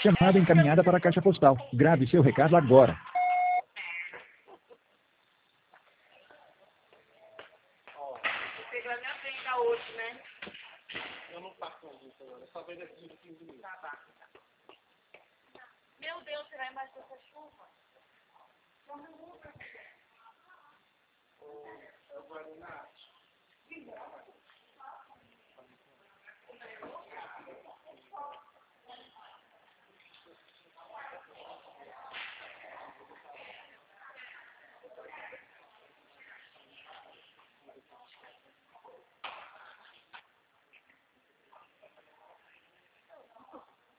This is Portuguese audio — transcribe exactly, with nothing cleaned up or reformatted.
Chamada encaminhada para a caixa postal. Grave seu recado agora. Ó, você vai me aprender hoje, né? Eu não passo mais isso agora, só vem daqui de quinze minutos. Tá, tá. Meu Deus, você vai embaixo dessa chuva? Não, não, não.